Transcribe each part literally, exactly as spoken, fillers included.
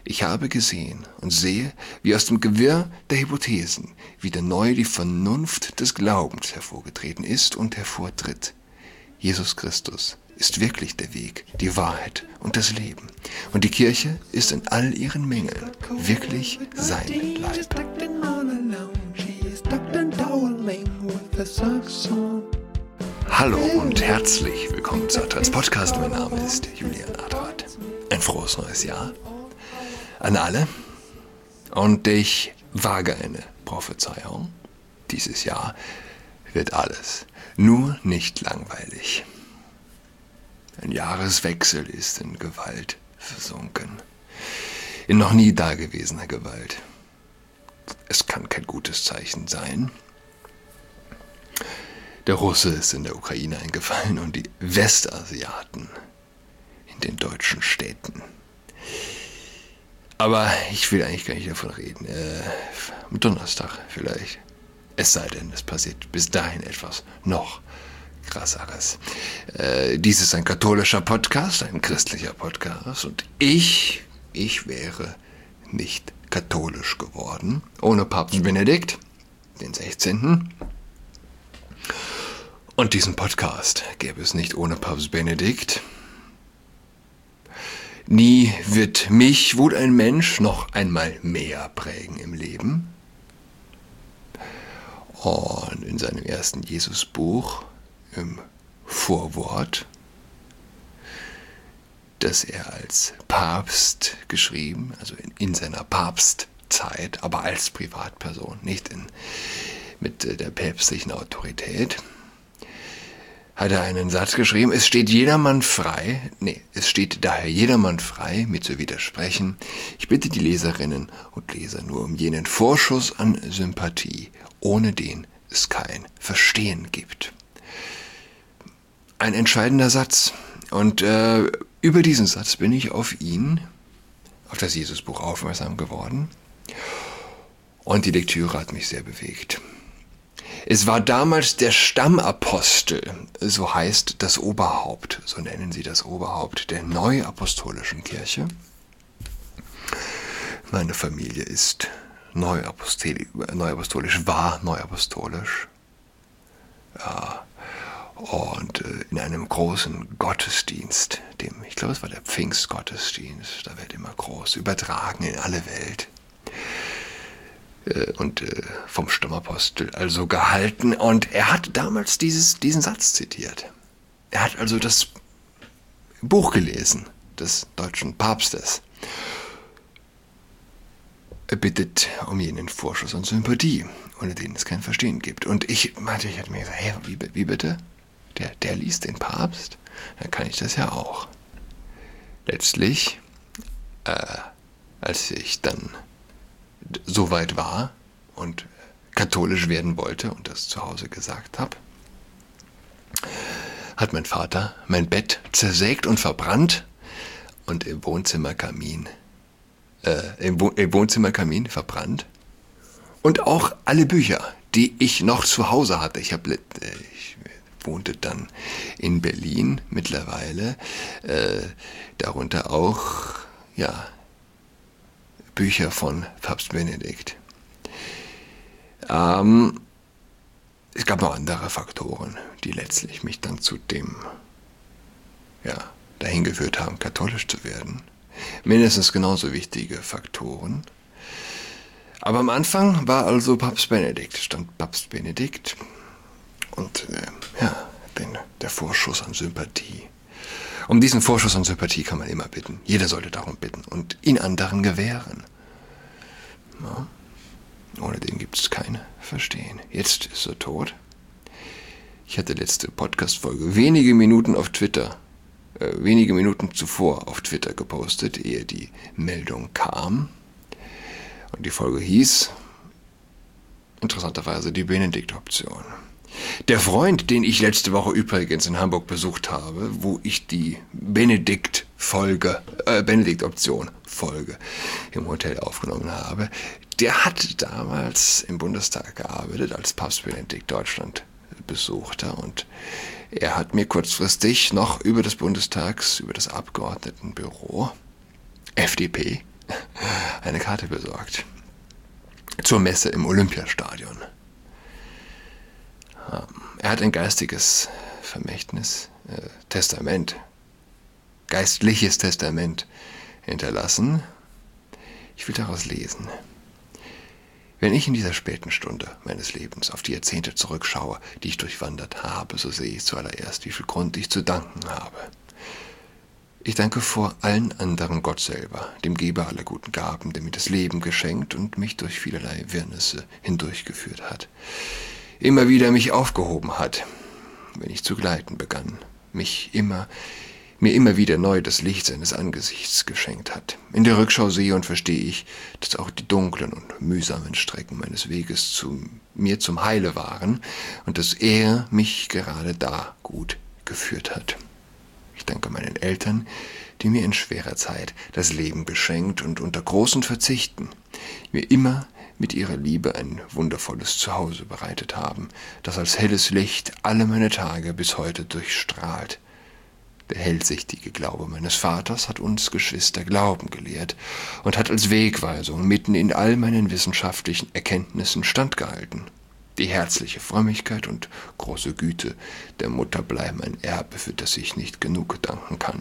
Ich habe gesehen und sehe, wie aus dem Gewirr der Hypothesen wieder neu die Vernunft des Glaubens hervorgetreten ist und hervortritt. Jesus Christus ist wirklich der Weg, die Wahrheit und das Leben. Und die Kirche ist in all ihren Mängeln wirklich sein Leib. Hallo und herzlich willkommen zu Advents Podcast. Mein Name ist Julian Adrat. Ein frohes neues Jahr an alle. Und ich wage eine Prophezeiung. Dieses Jahr wird alles nur nicht langweilig. Ein Jahreswechsel ist in Gewalt versunken. In noch nie dagewesener Gewalt. Es kann kein gutes Zeichen sein. Der Russe ist in der Ukraine eingefallen und die Westasiaten in den deutschen Städten. Aber ich will eigentlich gar nicht davon reden. Äh, am Donnerstag vielleicht. Es sei denn, es passiert bis dahin etwas noch krasseres. Äh, dies ist ein katholischer Podcast, ein christlicher Podcast. Und ich, ich wäre nicht katholisch geworden ohne Papst Benedikt, den sechzehnten Und diesen Podcast gäbe es nicht ohne Papst Benedikt. Nie wird mich wohl ein Mensch noch einmal mehr prägen im Leben. Und in seinem ersten Jesusbuch, im Vorwort, das er als Papst geschrieben, also in, in seiner Papstzeit, aber als Privatperson, nicht in, mit der päpstlichen Autorität, hat er einen Satz geschrieben: Es steht jedermann frei, nee, es steht daher jedermann frei, mir zu widersprechen. Ich bitte die Leserinnen und Leser nur um jenen Vorschuss an Sympathie, ohne den es kein Verstehen gibt. Ein entscheidender Satz. Und äh, über diesen Satz bin ich auf ihn, auf das Jesusbuch aufmerksam geworden. Und die Lektüre hat mich sehr bewegt. Es war damals der Stammapostel, so heißt das Oberhaupt, so nennen sie das Oberhaupt der Neuapostolischen Kirche. Meine Familie ist neuapostolisch, neuapostolisch war neuapostolisch. Ja, und in einem großen Gottesdienst, dem, ich glaube, es war der Pfingstgottesdienst, da wird immer groß übertragen in alle Welt. Und äh, vom Stammapostel also gehalten. Und er hat damals dieses, diesen Satz zitiert. Er hat also das Buch gelesen des deutschen Papstes. Er bittet um jenen Vorschuss und Sympathie, ohne den es kein Verstehen gibt. Und ich meinte, ich hatte mir gesagt, hey, wie, wie bitte? Der, der liest den Papst? Dann kann ich das ja auch. Letztlich, äh, als ich dann so weit war und katholisch werden wollte und das zu Hause gesagt habe, hat mein Vater mein Bett zersägt und verbrannt und im Wohnzimmerkamin, äh, im, Wo- im Wohnzimmerkamin verbrannt und auch alle Bücher, die ich noch zu Hause hatte. Ich, hab, ich wohnte dann in Berlin mittlerweile, äh, darunter auch, ja, Bücher von Papst Benedikt. Ähm, es gab noch andere Faktoren, die letztlich mich dann zu dem, ja, dahin geführt haben, katholisch zu werden. Mindestens genauso wichtige Faktoren. Aber am Anfang war also Papst Benedikt, stand Papst Benedikt und äh, ja, den, der Vorschuss an Sympathie. Um diesen Vorschuss an Sympathie kann man immer bitten. Jeder sollte darum bitten und ihn anderen gewähren. Ja. Ohne den gibt es kein Verstehen. Jetzt ist er tot. Ich hatte letzte Podcast-Folge wenige Minuten auf Twitter, äh, wenige Minuten zuvor auf Twitter gepostet, ehe die Meldung kam. Und die Folge hieß, interessanterweise, die Benedikt-Option. Der Freund, den ich letzte Woche übrigens in Hamburg besucht habe, wo ich die Benedikt-Folge, äh, Benedikt-Option-Folge im Hotel aufgenommen habe, der hat damals im Bundestag gearbeitet, als Papst Benedikt Deutschland besuchte. Und er hat mir kurzfristig noch über das Bundestags, über das Abgeordnetenbüro, F D P, eine Karte besorgt. Zur Messe im Olympiastadion. Er hat ein geistiges Vermächtnis, äh, Testament, geistliches Testament hinterlassen. Ich will daraus lesen. Wenn ich in dieser späten Stunde meines Lebens auf die Jahrzehnte zurückschaue, die ich durchwandert habe, so sehe ich zuallererst, wie viel Grund ich zu danken habe. Ich danke vor allen anderen Gott selber, dem Geber aller guten Gaben, der mir das Leben geschenkt und mich durch vielerlei Wirrnisse hindurchgeführt hat. Immer wieder mich aufgehoben hat, wenn ich zu gleiten begann, mich immer, mir immer wieder neu das Licht seines Angesichts geschenkt hat. In der Rückschau sehe und verstehe ich, dass auch die dunklen und mühsamen Strecken meines Weges zu mir zum Heile waren und dass er mich gerade da gut geführt hat. Ich danke meinen Eltern, die mir in schwerer Zeit das Leben geschenkt und unter großen Verzichten mir immer mit ihrer Liebe ein wundervolles Zuhause bereitet haben, das als helles Licht alle meine Tage bis heute durchstrahlt. Der hellsichtige Glaube meines Vaters hat uns Geschwister Glauben gelehrt und hat als Wegweisung mitten in all meinen wissenschaftlichen Erkenntnissen standgehalten. Die herzliche Frömmigkeit und große Güte der Mutter bleiben ein Erbe, für das ich nicht genug danken kann.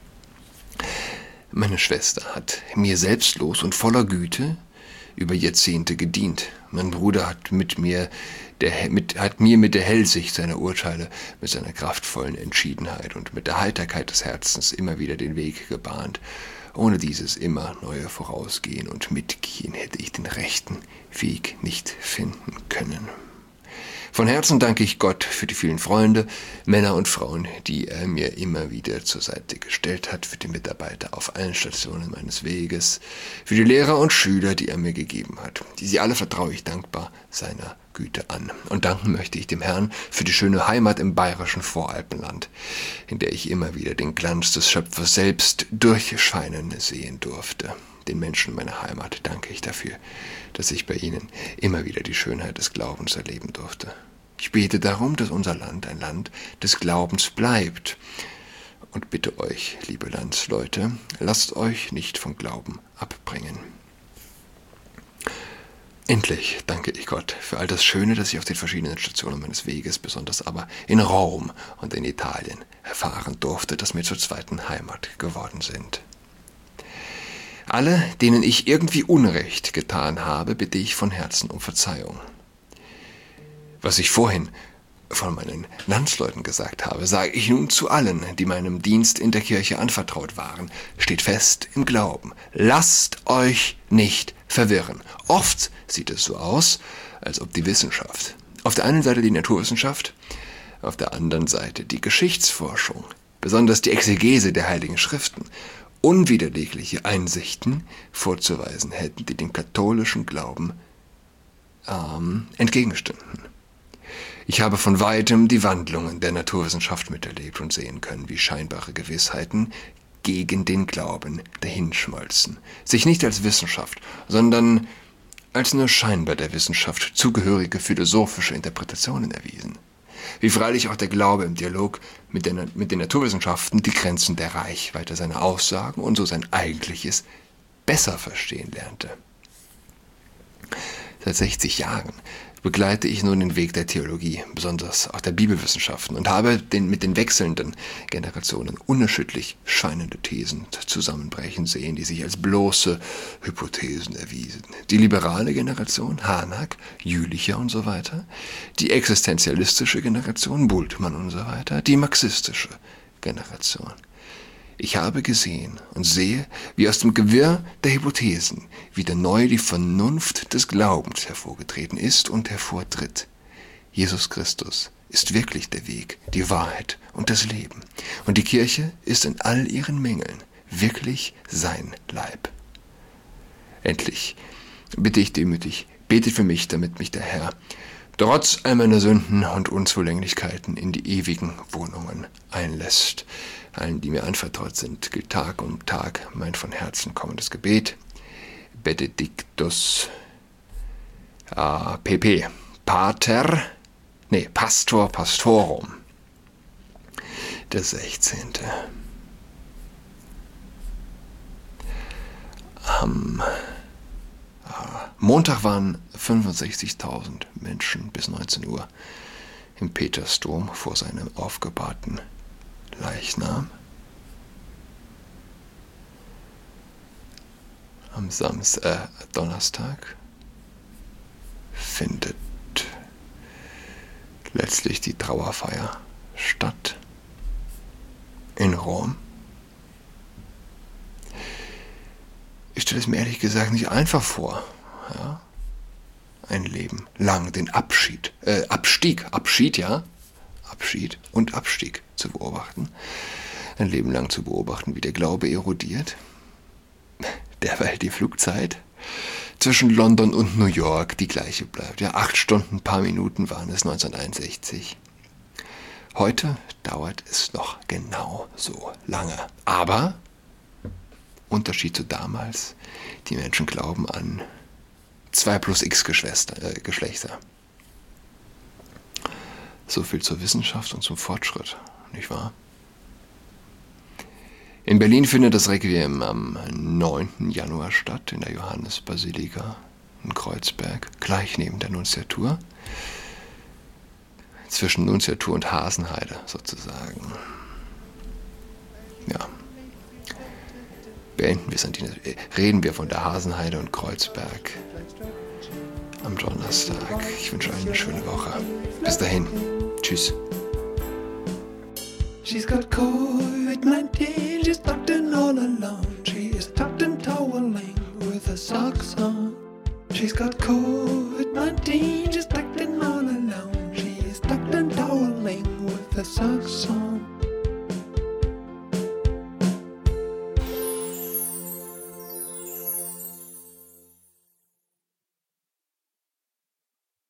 Meine Schwester hat mir selbstlos und voller Güte über Jahrzehnte gedient. Mein Bruder hat mit mir, der, mit, hat mir mit der Hellsicht seiner Urteile, mit seiner kraftvollen Entschiedenheit und mit der Heiterkeit des Herzens immer wieder den Weg gebahnt. Ohne dieses immer neue Vorausgehen und Mitgehen hätte ich den rechten Weg nicht finden können. Von Herzen danke ich Gott für die vielen Freunde, Männer und Frauen, die er mir immer wieder zur Seite gestellt hat, für die Mitarbeiter auf allen Stationen meines Weges, für die Lehrer und Schüler, die er mir gegeben hat. Diese alle vertraue ich dankbar seiner Güte an. Und danken möchte ich dem Herrn für die schöne Heimat im bayerischen Voralpenland, in der ich immer wieder den Glanz des Schöpfers selbst durchscheinen sehen durfte. Den Menschen meiner Heimat danke ich dafür, dass ich bei ihnen immer wieder die Schönheit des Glaubens erleben durfte. Ich bete darum, dass unser Land ein Land des Glaubens bleibt. Und bitte euch, liebe Landsleute, lasst euch nicht vom Glauben abbringen. Endlich danke ich Gott für all das Schöne, das ich auf den verschiedenen Stationen meines Weges, besonders aber in Rom und in Italien, erfahren durfte, das mir zur zweiten Heimat geworden sind. Alle, denen ich irgendwie Unrecht getan habe, bitte ich von Herzen um Verzeihung. Was ich vorhin von meinen Landsleuten gesagt habe, sage ich nun zu allen, die meinem Dienst in der Kirche anvertraut waren. Steht fest im Glauben. Lasst euch nicht verwirren. Oft sieht es so aus, als ob die Wissenschaft, auf der einen Seite die Naturwissenschaft, auf der anderen Seite die Geschichtsforschung, besonders die Exegese der Heiligen Schriften, unwiderlegliche Einsichten vorzuweisen hätten, die dem katholischen Glauben ähm, entgegenstünden. Ich habe von weitem die Wandlungen der Naturwissenschaft miterlebt und sehen können, wie scheinbare Gewissheiten gegen den Glauben dahinschmolzen, sich nicht als Wissenschaft, sondern als nur scheinbar der Wissenschaft zugehörige philosophische Interpretationen erwiesen. Wie freilich auch der Glaube im Dialog mit, der, mit den Naturwissenschaften die Grenzen der Reichweite seiner Aussagen und so sein eigentliches besser verstehen lernte. Seit sechzig Jahren begleite ich nun den Weg der Theologie, besonders auch der Bibelwissenschaften, und habe den, mit den wechselnden Generationen unerschütterlich scheinende Thesen zusammenbrechen sehen, die sich als bloße Hypothesen erwiesen. Die liberale Generation, Harnack, Jülicher und so weiter, die existenzialistische Generation, Bultmann und so weiter, die marxistische Generation. Ich habe gesehen und sehe, wie aus dem Gewirr der Hypothesen wieder neu die Vernunft des Glaubens hervorgetreten ist und hervortritt. Jesus Christus ist wirklich der Weg, die Wahrheit und das Leben. Und die Kirche ist in all ihren Mängeln wirklich sein Leib. Endlich bitte ich demütig, betet für mich, damit mich der Herr trotz all meiner Sünden und Unzulänglichkeiten in die ewigen Wohnungen einlässt. Allen, die mir anvertraut sind, gilt Tag um Tag mein von Herzen kommendes Gebet. Benedictus äh, P P, Pater, nee, Pastor Pastorum, der sechzehnte. Am Montag waren fünfundsechzigtausend Menschen bis neunzehn Uhr im Petersdom vor seinem aufgebahrten Leichnam. Am Samstag, äh, Donnerstag findet letztlich die Trauerfeier statt in Rom. Ich stelle es mir ehrlich gesagt nicht einfach vor, ja? Ein Leben lang den Abschied, äh, Abstieg, Abschied, ja, Abschied und Abstieg zu beobachten, ein Leben lang zu beobachten, wie der Glaube erodiert, derweil die Flugzeit zwischen London und New York die gleiche bleibt. Ja, acht Stunden, ein paar Minuten waren es neunzehnhunderteinundsechzig. Heute dauert es noch genau so lange. Aber, Unterschied zu damals, die Menschen glauben an zwei plus x Geschwister, äh, Geschlechter. So viel zur Wissenschaft und zum Fortschritt, nicht wahr? In Berlin findet das Requiem am neunten Januar statt, in der Johannesbasilika in Kreuzberg, gleich neben der Nunziatur. Zwischen Nunziatur und Hasenheide sozusagen. Ja. Beenden wir es an die, reden wir von der Hasenheide und Kreuzberg am Donnerstag. Ich wünsche euch eine schöne Woche. Bis dahin. Tschüss. She's got COVID nineteen, she's tucked in all alone. She is tucked in toweling with her socks on. She's got COVID nineteen, she's tucked in all alone. She is tucked in toweling with her socks on.